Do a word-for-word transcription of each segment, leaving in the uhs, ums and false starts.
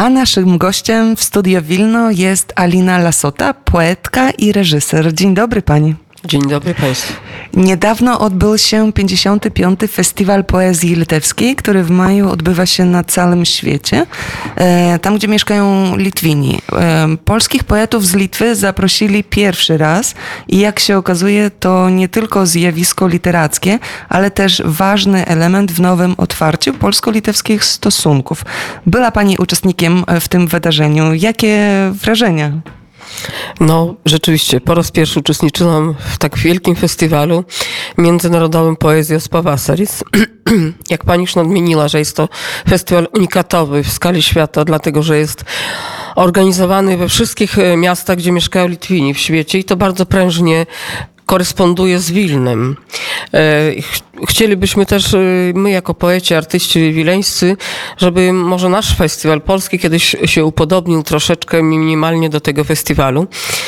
A naszym gościem w Studio Wilno jest Alina Lasota, poetka i reżyser. Dzień dobry pani. Dzień dobry państwu. Niedawno odbył się pięćdziesiąty piąty Festiwal Poezji Litewskiej, który w maju odbywa się na całym świecie, tam gdzie mieszkają Litwini. Polskich poetów z Litwy zaprosili pierwszy raz i jak się okazuje, to nie tylko zjawisko literackie, ale też ważny element w nowym otwarciu polsko-litewskich stosunków. Była pani uczestnikiem w tym wydarzeniu. Jakie wrażenia? No, rzeczywiście, po raz pierwszy uczestniczyłam w tak wielkim festiwalu międzynarodowym Poezijos Pavasaris. Jak pani już nadmieniła, że jest to festiwal unikatowy w skali świata, dlatego że jest organizowany we wszystkich miastach, gdzie mieszkają Litwini w świecie i to bardzo prężnie koresponduje z Wilnem. Chcielibyśmy też, my jako poeci, artyści wileńscy, żeby może nasz festiwal polski kiedyś się upodobnił troszeczkę minimalnie do tego festiwalu.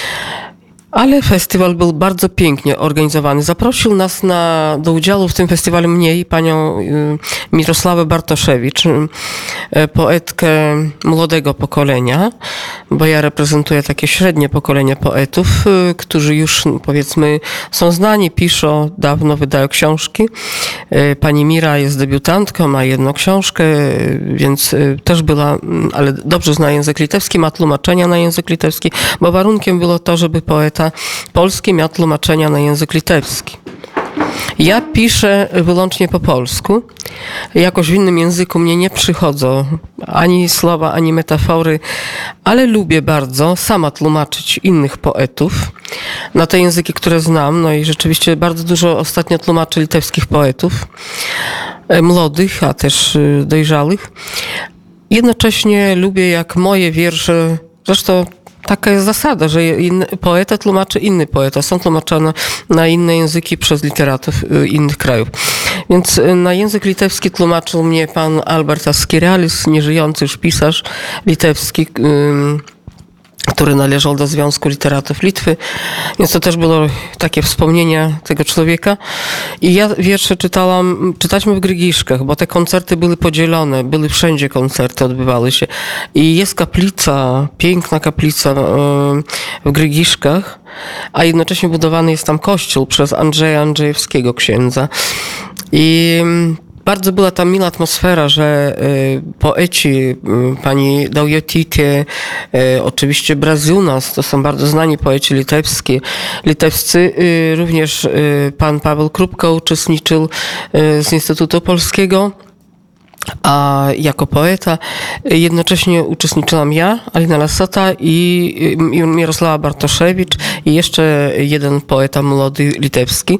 Ale festiwal był bardzo pięknie organizowany. Zaprosił nas na, do udziału w tym festiwalu mnie i panią Mirosławę Bartoszewicz, poetkę młodego pokolenia, bo ja reprezentuję takie średnie pokolenie poetów, którzy już powiedzmy są znani, piszą, dawno wydają książki. Pani Mira jest debiutantką, ma jedną książkę, więc też była, ale dobrze zna język litewski, ma tłumaczenia na język litewski, bo warunkiem było to, żeby poeta polski miał tłumaczenia na język litewski. Ja piszę wyłącznie po polsku. Jakoś w innym języku mnie nie przychodzą ani słowa, ani metafory, ale lubię bardzo sama tłumaczyć innych poetów na te języki, które znam. No i rzeczywiście bardzo dużo ostatnio tłumaczę litewskich poetów, młodych, a też dojrzałych. Jednocześnie lubię, jak moje wiersze, zresztą taka jest zasada, że inny poeta tłumaczy inny poeta. Są tłumaczone na inne języki przez literatów innych krajów. Więc na język litewski tłumaczył mnie pan Albertas Skirelis, nieżyjący już pisarz litewski, który należał do Związku Literatów Litwy. Więc to też było takie wspomnienie tego człowieka. I ja wiersze czytałam, czytaliśmy w Grygiszkach, bo te koncerty były podzielone, były wszędzie koncerty, odbywały się. I jest kaplica, piękna kaplica w Grygiszkach, a jednocześnie budowany jest tam kościół przez Andrzeja Andrzejewskiego, księdza. I bardzo była tam mila atmosfera, że y, poeci, y, pani Daujotytė, y, oczywiście Braziunas, to są bardzo znani poeci litewscy, litewscy y, również y, pan Paweł Krupka uczestniczył y, z Instytutu Polskiego. A jako poeta jednocześnie uczestniczyłam ja, Alina Lasota i Mirosława Bartoszewicz i jeszcze jeden poeta młody litewski.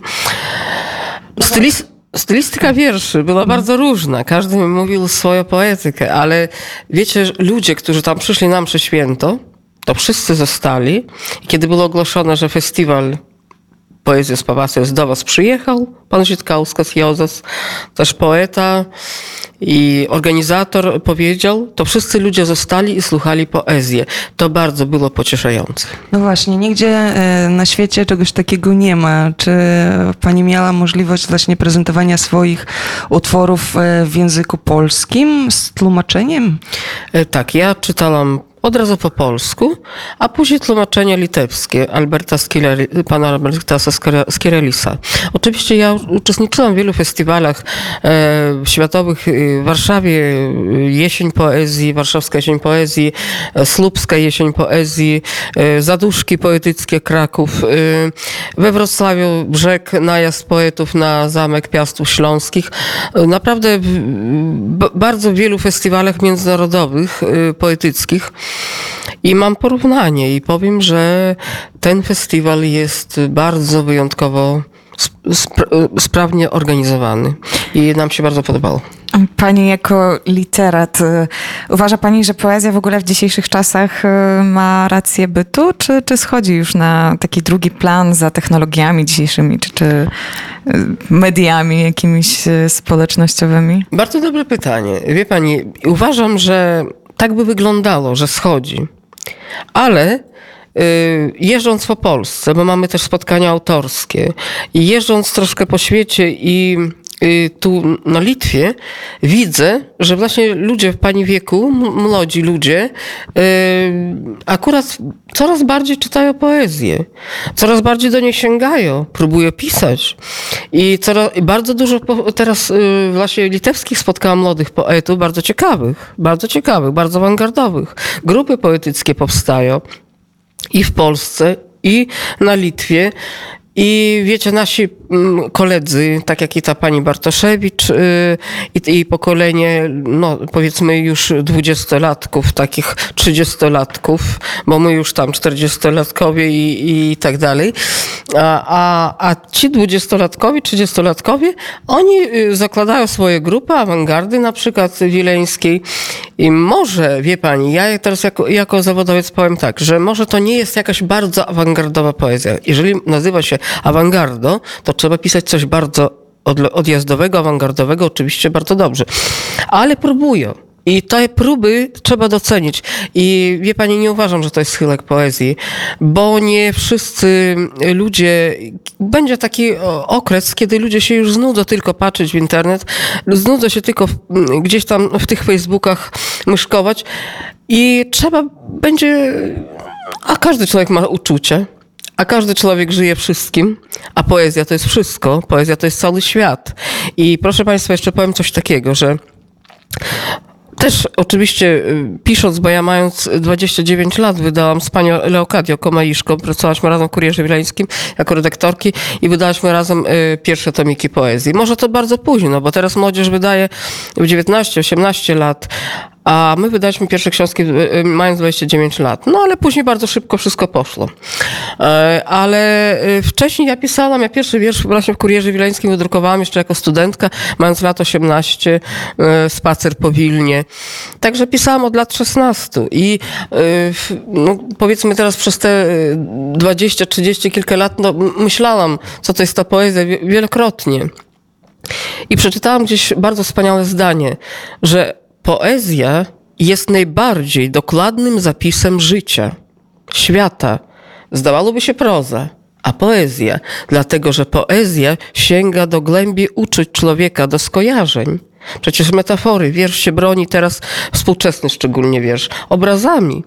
Stylist Stylistyka wierszy była bardzo różna. Każdy mówił swoją poetykę, ale wiecie, ludzie, którzy tam przyszli na mszę święto, to wszyscy zostali. I kiedy było ogłoszone, że festiwal Poezijos Pavasaris do was przyjechał, pan Žitkauskas Józef, też poeta i organizator powiedział, to wszyscy ludzie zostali i słuchali poezję. To bardzo było pocieszające. No właśnie, nigdzie na świecie czegoś takiego nie ma. Czy pani miała możliwość właśnie prezentowania swoich utworów w języku polskim z tłumaczeniem? Tak, ja czytałam od razu po polsku, a później tłumaczenie litewskie Alberta Skileri, pana Albertasa Skirelisa. Oczywiście ja uczestniczyłam w wielu festiwalach e, światowych w Warszawie, Jesień Poezji, Warszawska Jesień Poezji, Słupska Jesień Poezji, e, Zaduszki Poetyckie Kraków, e, we Wrocławiu Brzeg, najazd poetów na Zamek Piastów Śląskich. E, naprawdę w b- bardzo wielu festiwalach międzynarodowych, e, poetyckich. I mam porównanie i powiem, że ten festiwal jest bardzo wyjątkowo sp- sprawnie organizowany i nam się bardzo podobało. Pani jako literat, uważa pani, że poezja w ogóle w dzisiejszych czasach ma rację bytu, czy, czy schodzi już na taki drugi plan za technologiami dzisiejszymi, czy, czy mediami jakimiś społecznościowymi? Bardzo dobre pytanie. Wie pani, uważam, że tak by wyglądało, że schodzi. Ale y, jeżdżąc po Polsce, bo mamy też spotkania autorskie i jeżdżąc troszkę po świecie i tu na Litwie widzę, że właśnie ludzie w pani wieku, młodzi ludzie, akurat coraz bardziej czytają poezję, coraz bardziej do niej sięgają, próbują pisać. I coraz, bardzo dużo teraz właśnie litewskich spotkałam młodych poetów, bardzo ciekawych, bardzo ciekawych, bardzo awangardowych. Grupy poetyckie powstają i w Polsce, i na Litwie. I wiecie, nasi koledzy, tak jak i ta pani Bartoszewicz i jej pokolenie, no powiedzmy już dwudziestolatków, takich trzydziestolatków, bo my już tam czterdziestolatkowie i, i tak dalej, a, a, a ci dwudziestolatkowie, trzydziestolatkowie, oni zakładają swoje grupy, awangardy na przykład wileńskiej i może, wie pani, ja teraz jako, jako zawodowiec powiem tak, że może to nie jest jakaś bardzo awangardowa poezja. Jeżeli nazywa się awangardo, to trzeba pisać coś bardzo odjazdowego, awangardowego, oczywiście bardzo dobrze. Ale próbują. I te próby trzeba docenić. I wie pani, nie uważam, że to jest schyłek poezji, bo nie wszyscy ludzie, będzie taki okres, kiedy ludzie się już znudzą tylko patrzeć w internet, znudzą się tylko w, gdzieś tam w tych Facebookach myszkować i trzeba będzie, a każdy człowiek ma uczucie. A każdy człowiek żyje wszystkim, a poezja to jest wszystko. Poezja to jest cały świat. I proszę państwa, jeszcze powiem coś takiego, że też oczywiście pisząc, bo ja mając dwadzieścia dziewięć lat wydałam z panią Leokadią Komaiszką, pracowałyśmy razem w Kurierze Wileńskim jako redaktorki i wydałyśmy razem pierwsze tomiki poezji. Może to bardzo późno, bo teraz młodzież wydaje w dziewiętnaście osiemnaście lat, a my wydaliśmy pierwsze książki mając dwadzieścia dziewięć lat. No ale później bardzo szybko wszystko poszło. Ale wcześniej ja pisałam, ja pierwszy wiersz właśnie w Kurierze Wileńskim wydrukowałam jeszcze jako studentka, mając lat osiemnaście, Spacer po Wilnie. Także pisałam od lat szesnastu i no, powiedzmy teraz przez te dwadzieścia trzydzieści kilka lat no, myślałam, co to jest ta poezja wielokrotnie. I przeczytałam gdzieś bardzo wspaniałe zdanie, że poezja jest najbardziej dokładnym zapisem życia, świata. Zdawałoby się proza, a poezja, dlatego że poezja sięga do głębi uczuć człowieka, do skojarzeń. Przecież metafory, wiersz się broni teraz, współczesny szczególnie wiersz, obrazami.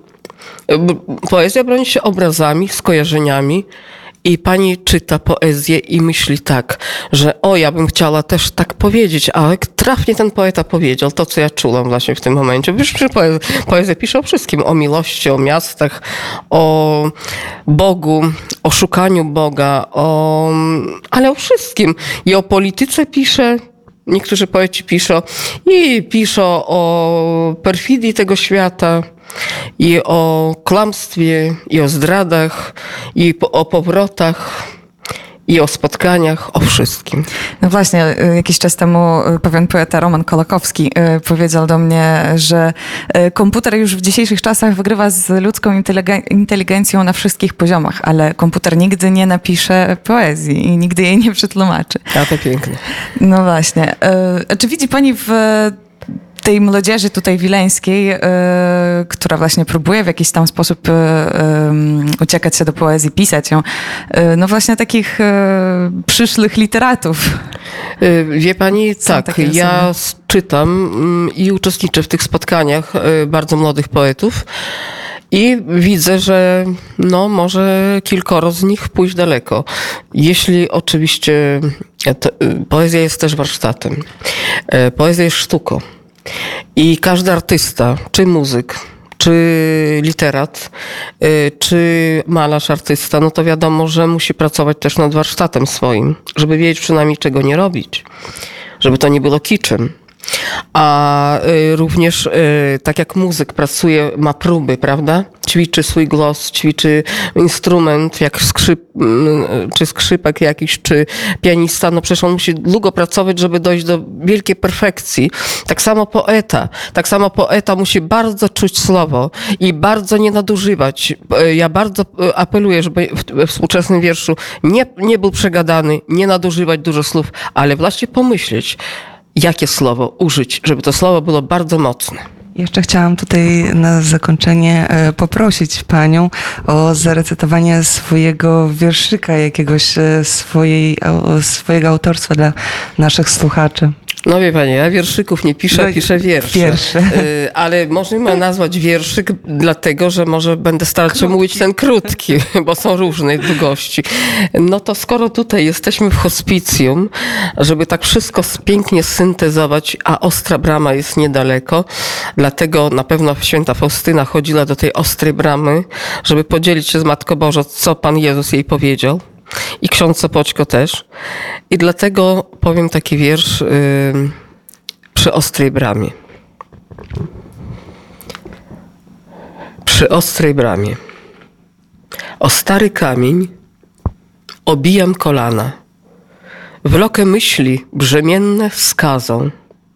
Poezja broni się obrazami, skojarzeniami. I pani czyta poezję i myśli tak, że o, ja bym chciała też tak powiedzieć, a jak trafnie ten poeta powiedział to, co ja czułam właśnie w tym momencie. Wiesz, że poezja, poezja pisze o wszystkim, o miłości, o miastach, o Bogu, o szukaniu Boga, o, ale o wszystkim. I o polityce pisze. Niektórzy poeci piszą i piszą o perfidii tego świata, i o kłamstwie, i o zdradach, i o powrotach, i o spotkaniach, o wszystkim. No właśnie, jakiś czas temu pewien poeta Roman Kolakowski powiedział do mnie, że komputer już w dzisiejszych czasach wygrywa z ludzką inteligencją na wszystkich poziomach, ale komputer nigdy nie napisze poezji i nigdy jej nie przetłumaczy. A to piękne. No właśnie. Czy widzi pani w tej młodzieży tutaj wileńskiej, y, która właśnie próbuje w jakiś tam sposób y, y, uciekać się do poezji, pisać ją, y, no właśnie takich y, przyszłych literatów. Wie pani, są tak, ja czytam i uczestniczę w tych spotkaniach bardzo młodych poetów i widzę, że no może kilkoro z nich pójść daleko. Jeśli oczywiście to, poezja jest też warsztatem. Poezja jest sztuką. I każdy artysta, czy muzyk, czy literat, czy malarz, artysta, no to wiadomo, że musi pracować też nad warsztatem swoim, żeby wiedzieć przynajmniej czego nie robić, żeby to nie było kiczem. A również tak jak muzyk pracuje, ma próby, prawda? Ćwiczy swój głos, ćwiczy instrument, jak skrzyp, czy skrzypek jakiś, czy pianista. No przecież on musi długo pracować, żeby dojść do wielkiej perfekcji. Tak samo poeta. Tak samo poeta musi bardzo czuć słowo i bardzo nie nadużywać. Ja bardzo apeluję, żeby w współczesnym wierszu nie, nie był przegadany, nie nadużywać dużo słów, ale właśnie pomyśleć, jakie słowo użyć, żeby to słowo było bardzo mocne. Jeszcze chciałam tutaj na zakończenie poprosić panią o zarecytowanie swojego wierszyka, jakiegoś swojej, swojego autorstwa dla naszych słuchaczy. No wie pani, ja wierszyków nie piszę, no, piszę wiersze. wiersze. Ale możemy nazwać wierszyk dlatego, że może będę starać się mówić ten krótki, bo są różnej długości. No to skoro tutaj jesteśmy w hospicjum, żeby tak wszystko pięknie syntezować, a Ostra Brama jest niedaleko, dlatego na pewno święta Faustyna chodziła do tej Ostrej Bramy, żeby podzielić się z Matką Bożą, co Pan Jezus jej powiedział. I ksiądz Sopoćko też. I dlatego powiem taki wiersz yy, przy Ostrej Bramie. Przy Ostrej Bramie. O stary kamień obijam kolana. Wlokę myśli brzemienne wskazą.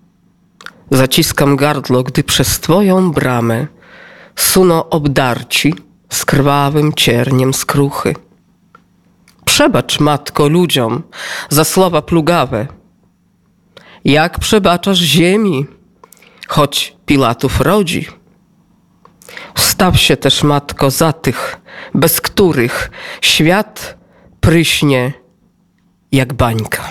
Zaciskam gardło, gdy przez twoją bramę suną obdarci z krwawym cierniem skruchy. Przebacz, matko, ludziom za słowa plugawe. Jak przebaczasz ziemi, choć Pilatów rodzi. Wstaw się też, matko, za tych, bez których świat pryśnie jak bańka.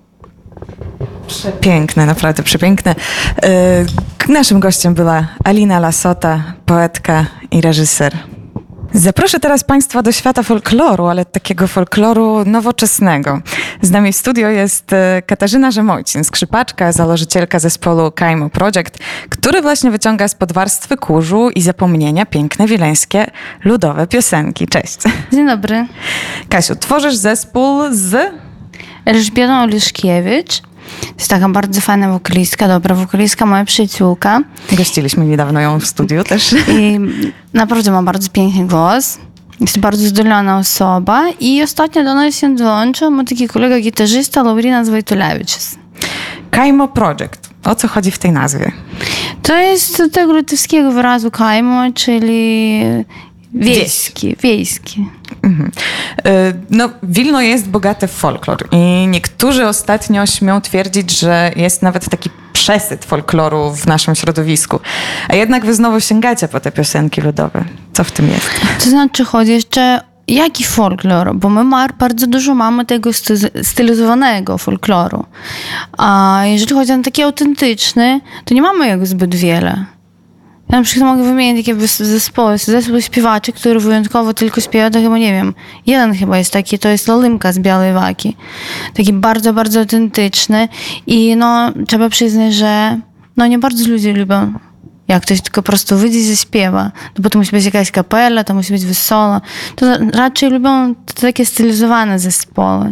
Przepiękne, naprawdę przepiękne. Naszym gościem była Alina Lasota, poetka i reżyser. Zaproszę teraz Państwa do świata folkloru, ale takiego folkloru nowoczesnego. Z nami w studio jest Katarzyna Rzemojcin, skrzypaczka, założycielka zespołu Kajmo Project, który właśnie wyciąga spod warstwy kurzu i zapomnienia piękne wileńskie ludowe piosenki. Cześć. Dzień dobry. Kasiu, tworzysz zespół z... Elżbietą Oliszkiewicz. To jest taka bardzo fajna wokalistka, dobra wokalistka, moja przyjaciółka. Gościliśmy niedawno ją w studiu też. I naprawdę ma bardzo piękny głos. Jest bardzo zdolna osoba. I ostatnio do nas się dołączył mój taki kolega gitarzysta Laurinas Wojtulewicz. Kajmo Project. O co chodzi w tej nazwie? To jest z tego litewskiego wyrazu kajmo, czyli wiejski. Wiejski. Mhm. No, Wilno jest bogate w folklor i niektórzy ostatnio śmią twierdzić, że jest nawet taki przesyt folkloru w naszym środowisku. A jednak wy znowu sięgacie po te piosenki ludowe. Co w tym jest? To znaczy chodzi jeszcze jaki folklor? Bo my bardzo dużo mamy tego stylizowanego folkloru. A jeżeli chodzi o taki autentyczny, to nie mamy jego zbyt wiele. Ja na przykład mogę wymienić takie zespoły, zespół śpiewaczy, który wyjątkowo tylko śpiewa, to chyba nie wiem, jeden chyba jest taki, to jest Lolymka z Białej Waki. Taki bardzo, bardzo autentyczny i no trzeba przyznać, że no nie bardzo ludzie lubią, jak ktoś tylko po prostu wyjdzie i zaśpiewa. No bo to musi być jakaś kapela, to musi być wesoło. To raczej lubią to takie stylizowane zespoły.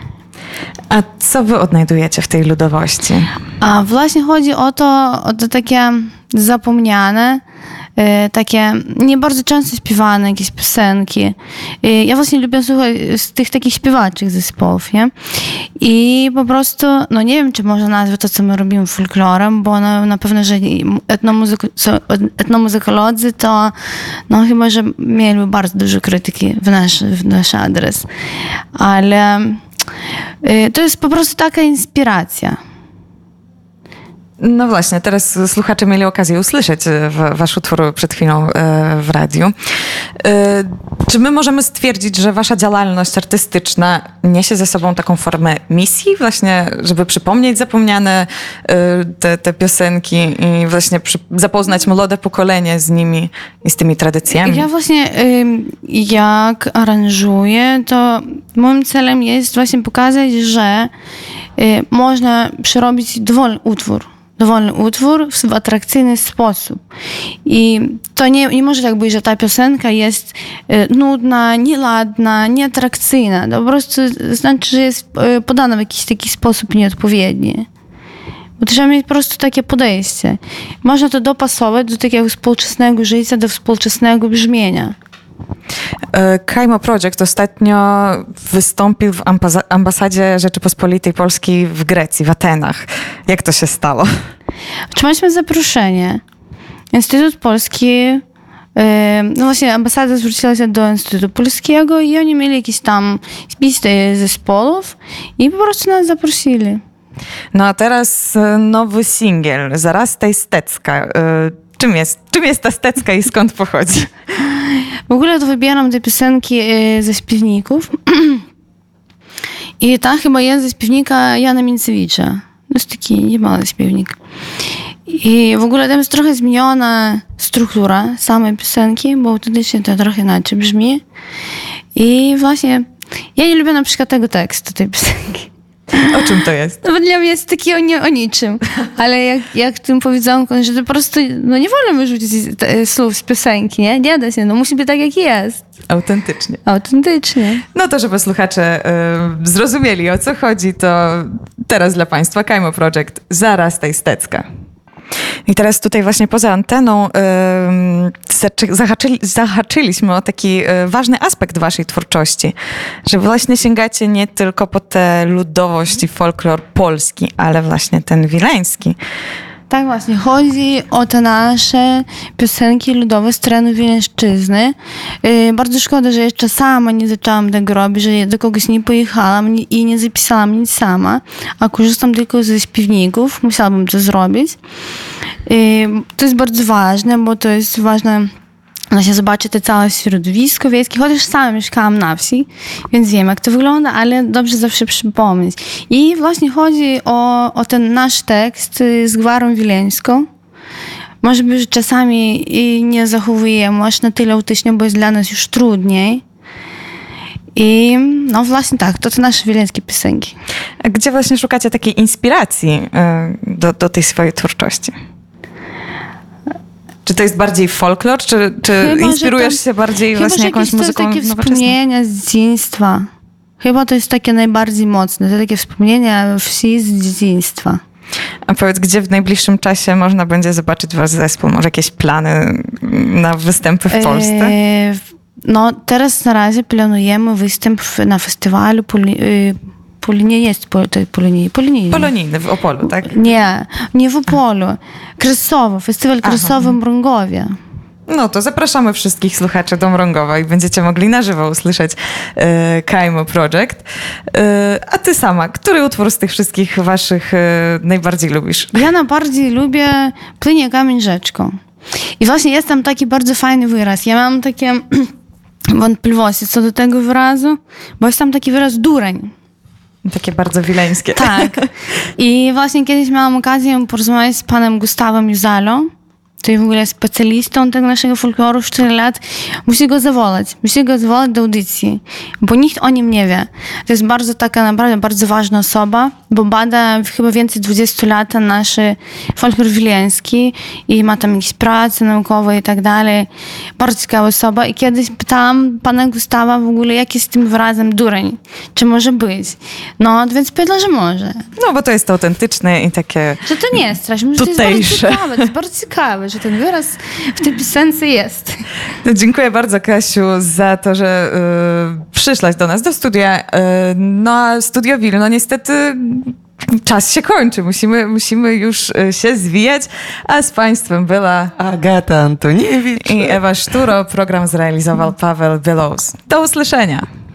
A co wy odnajdujecie w tej ludowości? A właśnie chodzi o to, o to takie zapomniane, takie nie bardzo często śpiewane jakieś piosenki. Ja właśnie lubię słuchać z tych takich śpiewaczych zespołów, nie? I po prostu, no nie wiem, czy można nazwać to, co my robimy folklorem, bo no, na pewno, że etnomuzyk- etnomuzykolodzy to no chyba, że mieli bardzo dużo krytyki w nasz, w nasz adres. Ale to jest po prostu taka inspiracja. No właśnie, teraz słuchacze mieli okazję usłyszeć wasz utwór przed chwilą w radiu. Czy my możemy stwierdzić, że wasza działalność artystyczna niesie ze sobą taką formę misji właśnie, żeby przypomnieć zapomniane te, te piosenki i właśnie przy, zapoznać młode pokolenie z nimi i z tymi tradycjami? Ja właśnie jak aranżuję, to moim celem jest właśnie pokazać, że można przerobić dowolny utwór. dowolny utwór w atrakcyjny sposób. I to nie, nie może tak być, że ta piosenka jest nudna, nieladna, nieatrakcyjna. To po prostu znaczy, że jest podana w jakiś taki sposób nieodpowiedni. Bo trzeba mieć po prostu takie podejście. Można to dopasować do takiego współczesnego życia, do współczesnego brzmienia. Kajmo Project ostatnio wystąpił w ambasadzie Rzeczypospolitej Polskiej w Grecji, w Atenach. Jak to się stało? Otrzymaliśmy zaproszenie. Instytut Polski, no właśnie ambasada zwróciła się do Instytutu Polskiego i oni mieli jakieś tam listy zespołów i po prostu nas zaprosili. No a teraz nowy singiel, Zarasta Istecka. Czym jest? Czym jest ta Stecka i skąd pochodzi? W ogóle to wybieram te piosenki e, ze śpiewników. I tam chyba jest ze śpiewnika Jana Mincewicza. To jest taki niemały śpiewnik. I w ogóle tam jest trochę zmieniona struktura samej piosenki, bo autentycznie to trochę inaczej brzmi. I właśnie ja nie lubię na przykład tego tekstu tej piosenki. O czym to jest? No bo dla mnie jest taki o, nie, o niczym. Ale jak, jak tym powiedziałam, że to po prostu, no nie wolno wyrzucić te, słów z piosenki, nie? Nie da się, no musi być tak jak jest. Autentycznie. Autentycznie. No to, żeby słuchacze y, zrozumieli, o co chodzi, to teraz dla Państwa Kajmo Project, Zaraz tej Stecka. I teraz tutaj właśnie poza anteną y, zaczy, zahaczyli, zahaczyliśmy o taki y, ważny aspekt waszej twórczości, że właśnie sięgacie nie tylko po tę ludowość i folklor polski, ale właśnie ten wileński. Tak właśnie, chodzi o te nasze piosenki ludowe z terenu Wileńszczyzny. Yy, bardzo szkoda, że jeszcze sama nie zaczęłam tego robić, że do kogoś nie pojechałam i nie zapisałam nic sama, a korzystam tylko ze śpiewników. Musiałabym to zrobić. Yy, to jest bardzo ważne, bo to jest ważne właśnie zobaczyć te całe środowisko wiejskie, chociaż sama mieszkałam na wsi, więc wiem, jak to wygląda, ale dobrze zawsze przypomnieć. I właśnie chodzi o, o ten nasz tekst z gwarą wileńską. Może być, że czasami i nie zachowujemy aż na tyle autycznie, bo jest dla nas już trudniej. I no właśnie tak, to te nasze wileńskie piosenki. A gdzie właśnie szukacie takiej inspiracji y, do, do tej swojej twórczości? Czy to jest bardziej folklor, czy, czy chyba, inspirujesz to, się bardziej chyba, właśnie jakąś muzyką to jest takie wspomnienia z dzieciństwa. Chyba to jest takie najbardziej mocne. To takie wspomnienia wsi z dzieciństwa. A powiedz, gdzie w najbliższym czasie można będzie zobaczyć wasz zespół? Może jakieś plany na występy w Polsce? E, no teraz na razie planujemy występ na festiwalu Poli, Poli, nie jest Polonijny. Polonijny. Polonijny w Opolu, tak? Nie, nie w Opolu. Kresowo, festiwal Kresowy w Mrągowie. No to zapraszamy wszystkich słuchaczy do Mrągowa i będziecie mogli na żywo usłyszeć e, Kajmo Project. E, a ty sama, który utwór z tych wszystkich waszych e, najbardziej lubisz? Ja najbardziej lubię Płynie kamień rzeczką. I właśnie jest tam taki bardzo fajny wyraz. Ja mam takie wątpliwości co do tego wyrazu, bo jest tam taki wyraz dureń. Takie bardzo wileńskie. Tak. I właśnie kiedyś miałam okazję porozmawiać z panem Gustawem Juzalą, który w ogóle jest specjalistą tego naszego folkloru już cztery lat. Musi go zawołać. Musi go zawołać do audycji, bo nikt o nim nie wie. To jest bardzo taka naprawdę bardzo ważna osoba, bo bada chyba więcej dwudziestu lat nasz folklor wileński i ma tam jakieś prace naukowe i tak dalej. Bardzo ciekawa osoba. I kiedyś pytałam pana Gustawa w ogóle, jak jest z tym wyrazem dureń. Czy może być? No, więc powiedział, że może. No, bo to jest autentyczne i takie że to nie jest straszne, że to jest bardzo ciekawe. To jest bardzo ciekawe, że ten wyraz w tej piosence jest. No, dziękuję bardzo, Kasiu, za to, że y, przyszłaś do nas do studia. Y, no a Studio Wilno niestety czas się kończy. Musimy, musimy już się zwijać. A z Państwem była Agata Antoniewicz i Ewa Szturo. Program zrealizował Paweł Belows. Do usłyszenia.